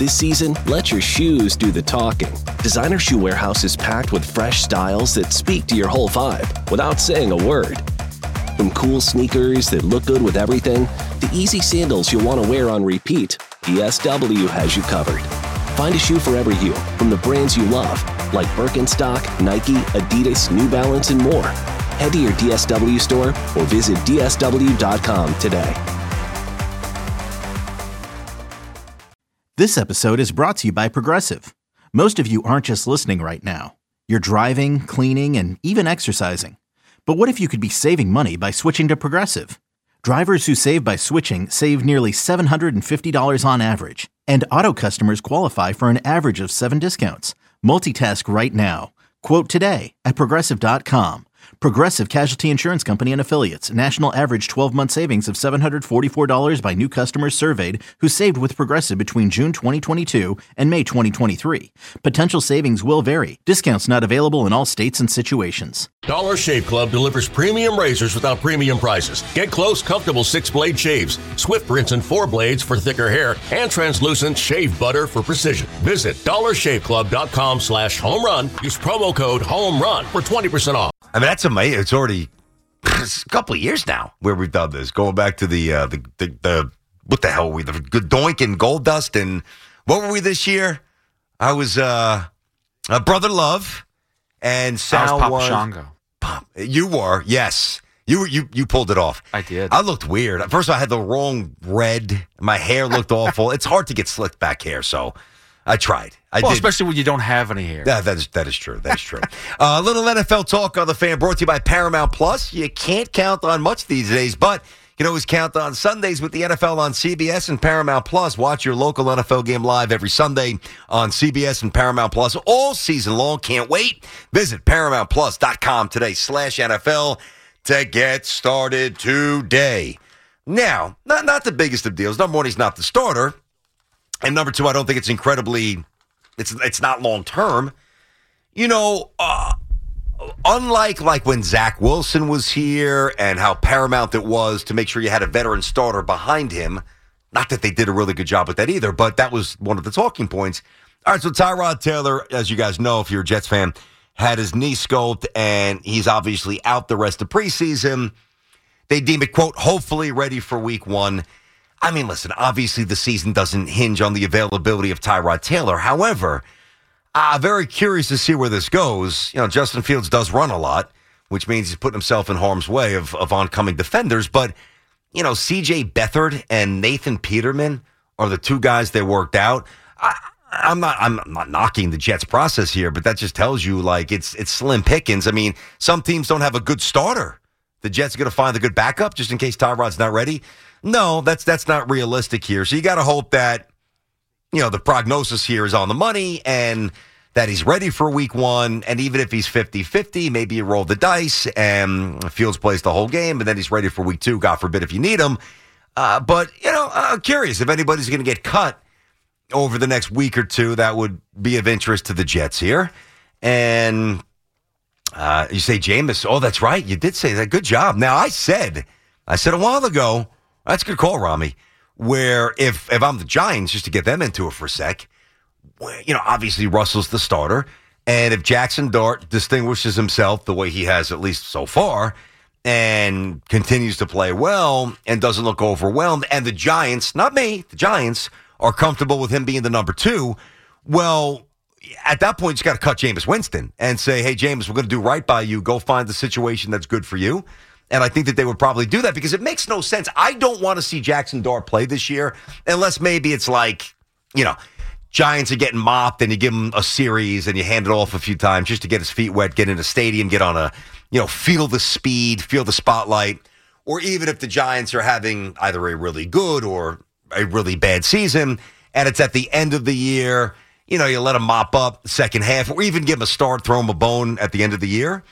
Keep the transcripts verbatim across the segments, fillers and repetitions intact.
This season, let your shoes do the talking. Designer Shoe Warehouse is packed with fresh styles that speak to your whole vibe without saying a word. From cool sneakers that look good with everything, to easy sandals you'll want to wear on repeat, D S W has you covered. Find a shoe for every you from the brands you love, like Birkenstock, Nike, Adidas, New Balance, and more. Head to your D S W store or visit D S W dot com today. This episode is brought to you by Progressive. Most of you aren't just listening right now. You're driving, cleaning, and even exercising. But what if you could be saving money by switching to Progressive? Drivers who save by switching save nearly seven hundred fifty dollars on average. And auto customers qualify for an average of seven discounts. Multitask right now. Quote today at Progressive dot com. Progressive Casualty Insurance Company and Affiliates. National average twelve-month savings of seven hundred forty-four dollars by new customers surveyed who saved with Progressive between June twenty twenty-two and May twenty twenty-three. Potential savings will vary. Discounts not available in all states and situations. Dollar Shave Club delivers premium razors without premium prices. Get close, comfortable six-blade shaves, Swift rinse and four blades for thicker hair, and translucent shave butter for precision. Visit dollar shave club dot com slash home run. Use promo code HOMERUN for twenty percent off. I mean, that's amazing. It's already it's a couple of years now where we've done this. Going back to the, uh, the, the, the what the hell were we? The Doink and Gold Dust. And what were we this year? I was uh, uh, Brother Love. And Sal I was Papa was, Shango. Pop, you were, yes. You, you you pulled it off. I did. I looked weird. First of all, I had the wrong red. My hair looked awful. It's hard to get slicked back hair, so I tried. I well, did. especially when you don't have any hair. Yeah, that is that is true. That is true. uh, a little N F L talk on the Fan brought to you by Paramount Plus. You can't count on much these days, but you can always count on Sundays with the N F L on C B S and Paramount Plus. Watch your local N F L game live every Sunday on C B S and Paramount Plus all season long. Can't wait. Visit paramount plus dot com today slash N F L to get started today. Now, not, not the biggest of deals. Number one, he's not the starter. And number two, I don't think it's incredibly... It's it's not long term, you know. Uh, unlike like when Zach Wilson was here and how paramount it was to make sure you had a veteran starter behind him. Not that they did a really good job with that either, but that was one of the talking points. All right, so Tyrod Taylor, as you guys know, if you're a Jets fan, had his knee scoped and he's obviously out the rest of preseason. They deem it, quote, hopefully ready for week one. I mean, listen, obviously the season doesn't hinge on the availability of Tyrod Taylor. However, I'm very curious to see where this goes. You know, Justin Fields does run a lot, which means he's putting himself in harm's way of, of oncoming defenders. But, you know, C J Beathard and Nathan Peterman are the two guys that worked out. I, I'm not I'm not knocking the Jets process here, but that just tells you, like, it's it's slim pickings. I mean, some teams don't have a good starter. The Jets are going to find a good backup just in case Tyrod's not ready. No, that's that's not realistic here. So you got to hope that, you know, the prognosis here is on the money and that he's ready for week one. And even if he's fifty-fifty, maybe you roll the dice and Fields plays the whole game and then he's ready for week two, God forbid if you need him. Uh, but, you know, I'm curious if anybody's going to get cut over the next week or two. That would be of interest to the Jets here. And uh, you say Jameis. Oh, that's right. You did say that. Good job. Now, I said, I said a while ago, that's a good call, Rami, where if, if I'm the Giants, just to get them into it for a sec, you know, obviously Russell's the starter. And if Jackson Dart distinguishes himself the way he has, at least so far, and continues to play well and doesn't look overwhelmed, and the Giants, not me, the Giants, are comfortable with him being the number two, well, at that point, you just got to cut Jameis Winston and say, hey, Jameis, we're going to do right by you. Go find the situation that's good for you. And I think that they would probably do that because it makes no sense. I don't want to see Jackson Dart play this year unless maybe it's like, you know, Giants are getting mopped and you give him a series and you hand it off a few times just to get his feet wet, get in a stadium, get on a, you know, feel the speed, feel the spotlight. Or even if the Giants are having either a really good or a really bad season and it's at the end of the year, you know, you let him mop up the second half or even give him a start, throw him a bone at the end of the year.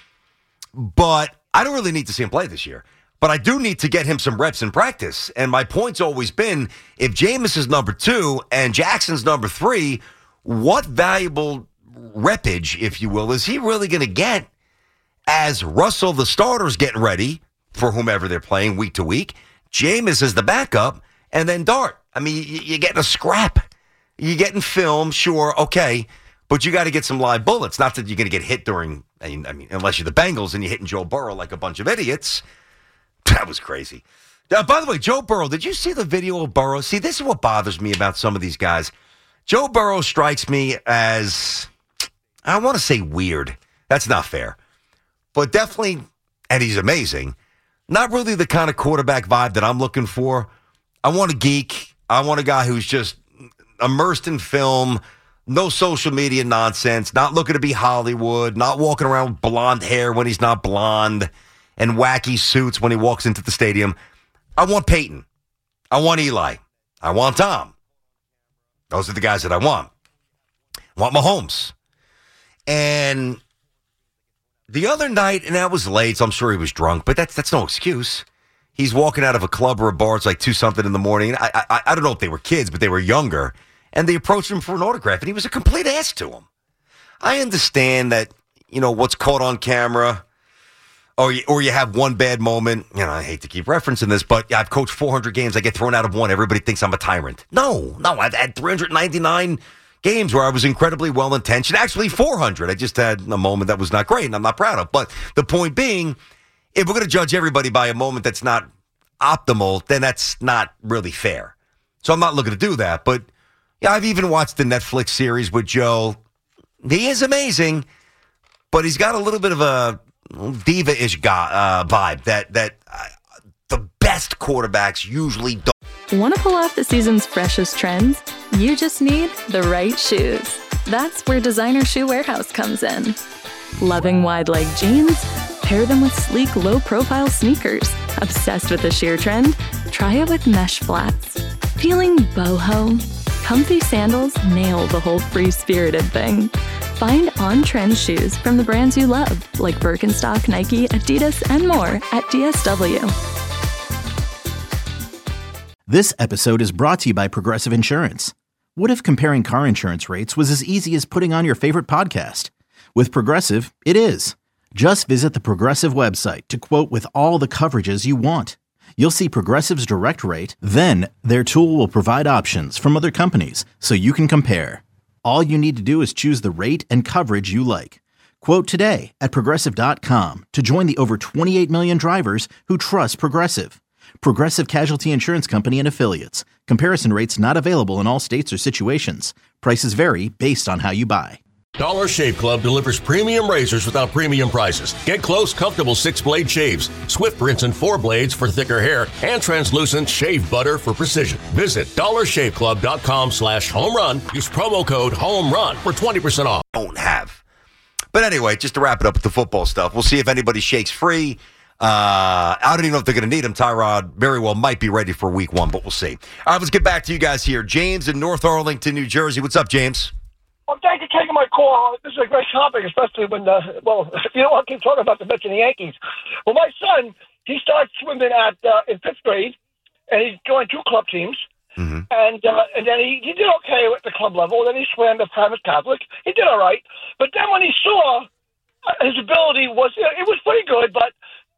But I don't really need to see him play this year, but I do need to get him some reps in practice. And my point's always been, if Jameis is number two and Jackson's number three, what valuable reppage, if you will, is he really going to get as Russell, the starter's getting ready for whomever they're playing week to week? Jameis is the backup, and then Dart. I mean, you're getting a scrap. You getting film, sure, okay, but you got to get some live bullets. Not that you're going to get hit during, I mean, I mean, unless you're the Bengals and you're hitting Joe Burrow like a bunch of idiots. That was crazy. Uh, by the way, Joe Burrow, did you see the video of Burrow? See, this is what bothers me about some of these guys. Joe Burrow strikes me as, I want to say weird. That's not fair. But definitely, and he's amazing, not really the kind of quarterback vibe that I'm looking for. I want a geek. I want a guy who's just immersed in film, no social media nonsense, not looking to be Hollywood, not walking around with blonde hair when he's not blonde, and wacky suits when he walks into the stadium. I want Peyton. I want Eli. I want Tom. Those are the guys that I want. I want Mahomes. And the other night, and that was late, so I'm sure he was drunk, but that's that's no excuse. He's walking out of a club or a bar. It's like two something in the morning. I, I I don't know if they were kids, but they were younger, and they approached him for an autograph, and he was a complete ass to him. I understand that, you know, what's caught on camera, or you, or you have one bad moment. You know, I hate to keep referencing this, but I've coached four hundred games. I get thrown out of one. Everybody thinks I'm a tyrant. No, no, I've had three hundred ninety-nine games where I was incredibly well-intentioned. Actually, four hundred. I just had a moment that was not great, and I'm not proud of. But the point being, if we're going to judge everybody by a moment that's not optimal, then that's not really fair. So I'm not looking to do that. But yeah, I've even watched the Netflix series with Joe. He is amazing, but he's got a little bit of a diva-ish guy, uh, vibe that that uh, the best quarterbacks usually don't. Want to pull off the season's freshest trends? You just need the right shoes. That's where Designer Shoe Warehouse comes in. Loving wide leg jeans? Pair them with sleek, low-profile sneakers. Obsessed with the sheer trend? Try it with mesh flats. Feeling boho? Comfy sandals nail the whole free-spirited thing. Find on-trend shoes from the brands you love, like Birkenstock, Nike, Adidas, and more at D S W. This episode is brought to you by Progressive Insurance. What if comparing car insurance rates was as easy as putting on your favorite podcast? With Progressive, it is. Just visit the Progressive website to quote with all the coverages you want. You'll see Progressive's direct rate, then their tool will provide options from other companies so you can compare. All you need to do is choose the rate and coverage you like. Quote today at Progressive dot com to join the over twenty-eight million drivers who trust Progressive. Progressive Casualty Insurance Company and Affiliates. Comparison rates not available in all states or situations. Prices vary based on how you buy. Dollar Shave Club delivers premium razors without premium prices. Get close, comfortable six-blade shaves, Swift rinse and four blades for thicker hair, and translucent shave butter for precision. Visit dollar shave club dot com slash home run. Use promo code HOMERUN for twenty percent off. Don't have. But anyway, just to wrap it up with the football stuff, we'll see if anybody shakes free. Uh, I don't even know if they're going to need him. Tyrod very well might be ready for week one, but we'll see. All right, let's get back to you guys here. James in North Arlington, New Jersey. What's up, James? Well, thank you for taking my call. This is a great topic, especially when, uh, well, you know, I keep talking about the Mets and the Yankees. Well, my son, he started swimming at uh, in fifth grade, and he joined two club teams. Mm-hmm. And uh, and then he, he did okay at the club level. Then he swam the private Catholic. He did all right. But then when he saw his ability was, you know, it was pretty good, but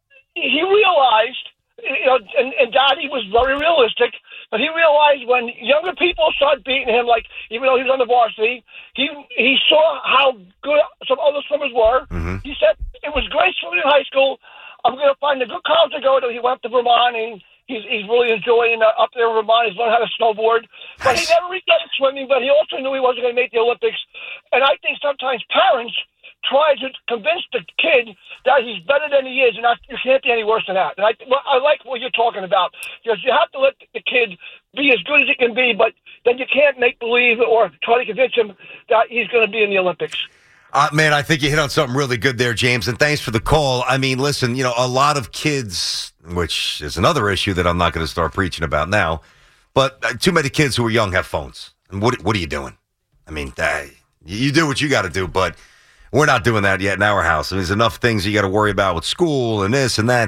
he realized, you know, and, and Daddy was very realistic, but he realized when younger people started beating him, like even though he was on the varsity, he he saw how good some other swimmers were. Mm-hmm. He said, it was great swimming in high school. I'm going to find a good college to go to. He went to Vermont, and he's, he's really enjoying uh, up there in Vermont. He's learned how to snowboard. But he never regretted swimming, but he also knew he wasn't going to make the Olympics. And I think sometimes parents try to convince the kid that he's better than he is, and that, you can't be any worse than that. And I, well, I like what you're talking about, because you have to let the kid be as good as he can be, but then you can't make believe or try to convince him that he's going to be in the Olympics. Uh, man, I think you hit on something really good there, James, and thanks for the call. I mean, listen, you know, a lot of kids, which is another issue that I'm not going to start preaching about now, but uh, too many kids who are young have phones. And what, what are you doing? I mean, uh, you do what you got to do, but we're not doing that yet in our house. I mean, there's enough things you got to worry about with school and this and that.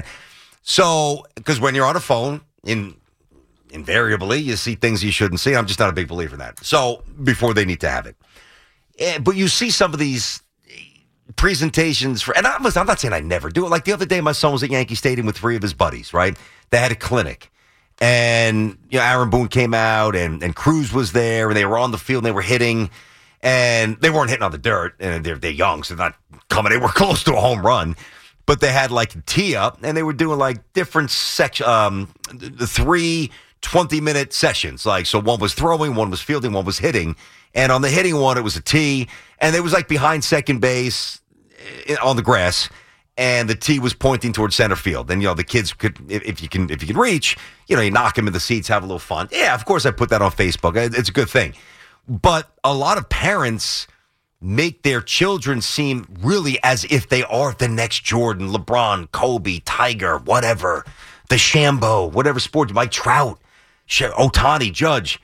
So, because when you're on a phone, in invariably, you see things you shouldn't see. I'm just not a big believer in that. So, before they need to have it. And, but you see some of these presentations for, and I'm, listen, I'm not saying I never do it. Like the other day, my son was at Yankee Stadium with three of his buddies, right? They had a clinic. And, you know, Aaron Boone came out and, and Cruz was there and they were on the field and they were hitting and they weren't hitting on the dirt and they're, they're young, so they're not coming anywhere close to a home run. But they had like a tee up and they were doing like different section, um, the three twenty-minute sessions. Like, so one was throwing, one was fielding, one was hitting. And on the hitting one, it was a tee. And it was like behind second base on the grass. And the tee was pointing towards center field. And, you know, the kids could, if, if you can if you can reach, you know, you knock them in the seats, have a little fun. Yeah, of course I put that on Facebook. It's a good thing. But a lot of parents make their children seem really as if they are the next Jordan, LeBron, Kobe, Tiger, whatever, the Shambo, whatever sport, Mike Trout, Ohtani, Judge.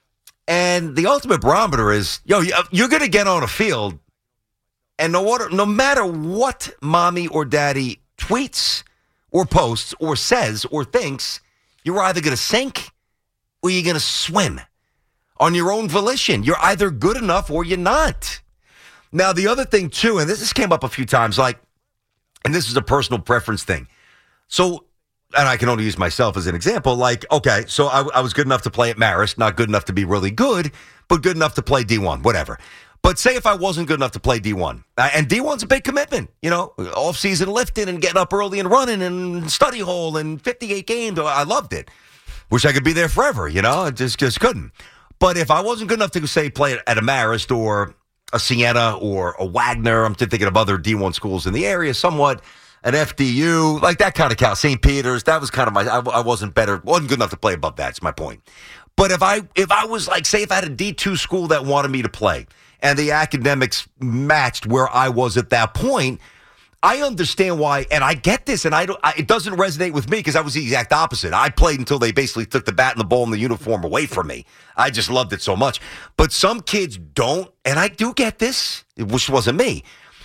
And the ultimate barometer is, yo, you're going to get on a field, and no, water, no matter what mommy or daddy tweets or posts or says or thinks, you're either going to sink or you're going to swim on your own volition. You're either good enough or you're not. Now, the other thing, too, and this, this came up a few times, like, and this is a personal preference thing. So, and I can only use myself as an example, like, okay, so I, I was good enough to play at Marist, not good enough to be really good, but good enough to play D one, whatever. But say if I wasn't good enough to play D one, uh, and D one's a big commitment, you know, off-season lifting and getting up early and running and study hall and fifty-eight games. I loved it. Wish I could be there forever, you know, I just, just couldn't. But if I wasn't good enough to, say, play at a Marist or a Siena or a Wagner, I'm thinking of other D one schools in the area, somewhat, an F D U, like that kind of count, Saint Peter's, that was kind of my, I, I wasn't better, wasn't good enough to play above that, that's my point. But if I, if I was like, say if I had a D two school that wanted me to play, and the academics matched where I was at that point, I understand why, and I get this, and I don't. I, it doesn't resonate with me because I was the exact opposite. I played until they basically took the bat and the ball and the uniform away from me. I just loved it so much. But some kids don't, and I do get this, which wasn't me.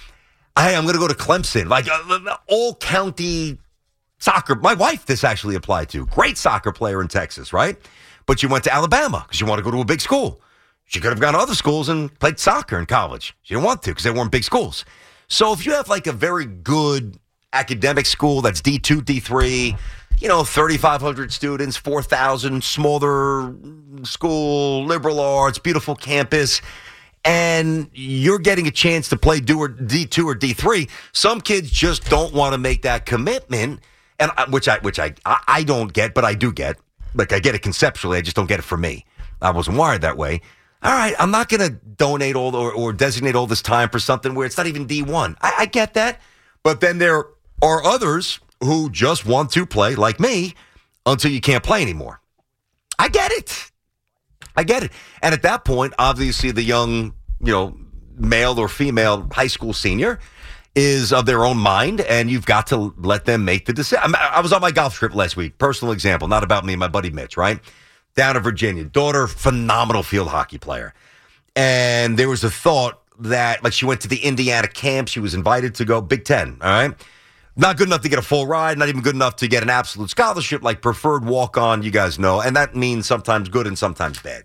I, I'm going to go to Clemson, like uh, all county soccer. My wife, this actually applied to. Great soccer player in Texas, right? But you went to Alabama because you want to go to a big school. She could have gone to other schools and played soccer in college. She didn't want to because they weren't big schools. So if you have like a very good academic school that's D two, D three, you know, thirty-five hundred students, four thousand, smaller school, liberal arts, beautiful campus, and you're getting a chance to play D two or D three, some kids just don't want to make that commitment, and which I which I, I don't get, but I do get. Like, I get it conceptually, I just don't get it for me. I wasn't wired that way. All right, I'm not going to donate all or, or designate all this time for something where it's not even D one. I, I get that. But then there are others who just want to play, like me, until you can't play anymore. I get it. I get it. And at that point, obviously, the young, you know, male or female high school senior is of their own mind, and you've got to let them make the decision. I was on my golf trip last week. Personal example, not about me and my buddy Mitch, right? Down in Virginia. Daughter, phenomenal field hockey player. And there was a thought that, like, she went to the Indiana camp. She was invited to go Big Ten, all right? Not good enough to get a full ride, not even good enough to get an absolute scholarship, like preferred walk-on, you guys know. And that means sometimes good and sometimes bad.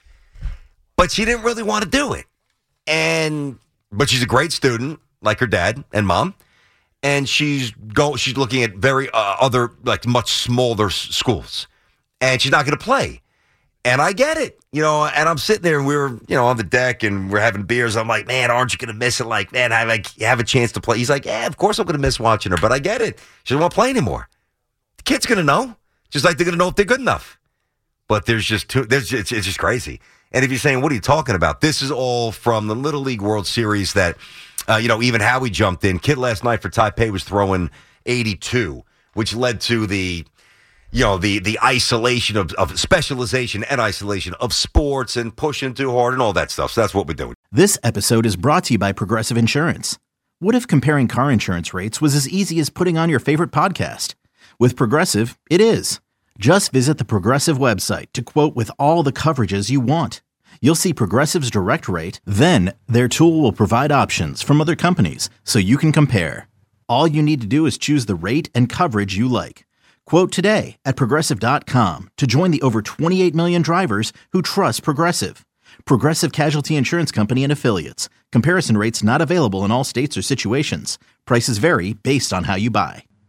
But she didn't really want to do it. And but she's a great student, like her dad and mom. And she's go she's looking at very uh, other, like, much smaller s- schools. And she's not going to play. And I get it, you know, and I'm sitting there and we were, you know, on the deck and we're having beers. I'm like, man, aren't you going to miss it? Like, man, I like have a chance to play. He's like, yeah, of course I'm going to miss watching her, but I get it. She doesn't want to play anymore. The kid's going to know, just like they're going to know if they're good enough. But there's just too, there's it's, it's just crazy. And if you're saying, what are you talking about? This is all from the Little League World Series that, uh, you know, even Howie jumped in. Kid last night for Taipei was throwing eighty-two, which led to the, you know, the the isolation of, of specialization and isolation of sports and pushing too hard and all that stuff. So that's what we're doing. This episode is brought to you by Progressive Insurance. What if comparing car insurance rates was as easy as putting on your favorite podcast? With Progressive, it is. Just visit the Progressive website to quote with all the coverages you want. You'll see Progressive's direct rate, then their tool will provide options from other companies so you can compare. All you need to do is choose the rate and coverage you like. Quote today at Progressive dot com to join the over twenty-eight million drivers who trust Progressive. Progressive Casualty Insurance Company and Affiliates. Comparison rates not available in all states or situations. Prices vary based on how you buy.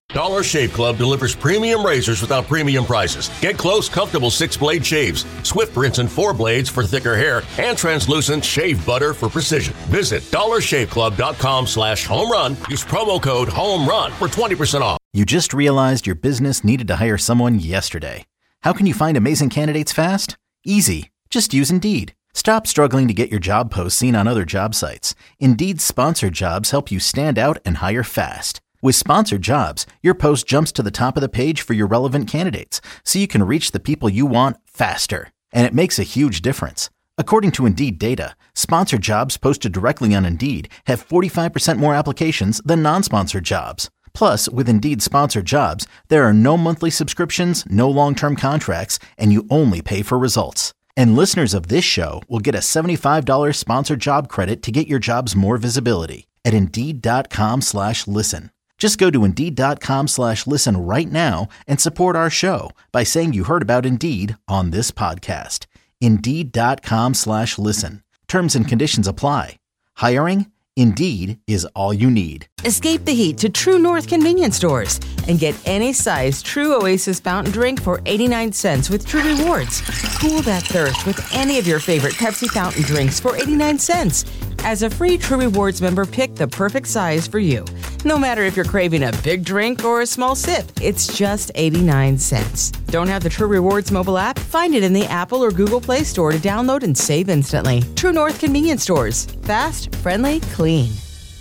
Dollar Shave Club delivers premium razors without premium prices. Get close, comfortable six-blade shaves, Swift rinse and four blades for thicker hair, and translucent shave butter for precision. Visit dollarshaveclub.com slash home run. Use promo code HOMERUN for twenty percent off. You just realized your business needed to hire someone yesterday. How can you find amazing candidates fast? Easy. Just use Indeed. Stop struggling to get your job posts seen on other job sites. Indeed's sponsored jobs help you stand out and hire fast. With sponsored jobs, your post jumps to the top of the page for your relevant candidates, so you can reach the people you want faster. And it makes a huge difference. According to Indeed data, sponsored jobs posted directly on Indeed have forty-five percent more applications than non-sponsored jobs. Plus, with Indeed sponsored jobs, there are no monthly subscriptions, no long-term contracts, and you only pay for results. And listeners of this show will get a seventy-five dollars sponsored job credit to get your jobs more visibility at Indeed.com slash listen. Just go to Indeed.com slash listen right now and support our show by saying you heard about Indeed on this podcast. Indeed.com slash listen. Terms and conditions apply. Hiring? Indeed is all you need. Escape the heat to True North convenience stores and get any size True Oasis fountain drink for eighty-nine cents with True Rewards. Cool that thirst with any of your favorite Pepsi fountain drinks for eighty-nine cents. As a free True Rewards member, pick the perfect size for you. No matter if you're craving a big drink or a small sip, it's just eighty-nine cents. Don't have the True Rewards mobile app? Find it in the Apple or Google Play Store to download and save instantly. True North convenience stores. Fast, friendly, clean.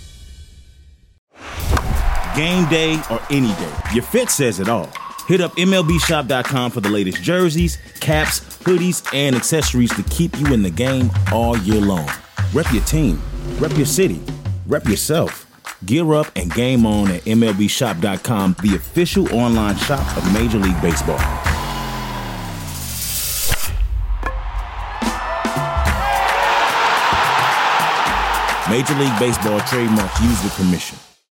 Game day or any day, your fit says it all. Hit up M L B shop dot com for the latest jerseys, caps, hoodies, and accessories to keep you in the game all year long. Rep your team, rep your city, rep yourself. Gear up and game on at M L B shop dot com, the official online shop of Major League Baseball. Major League Baseball trademark used with permission.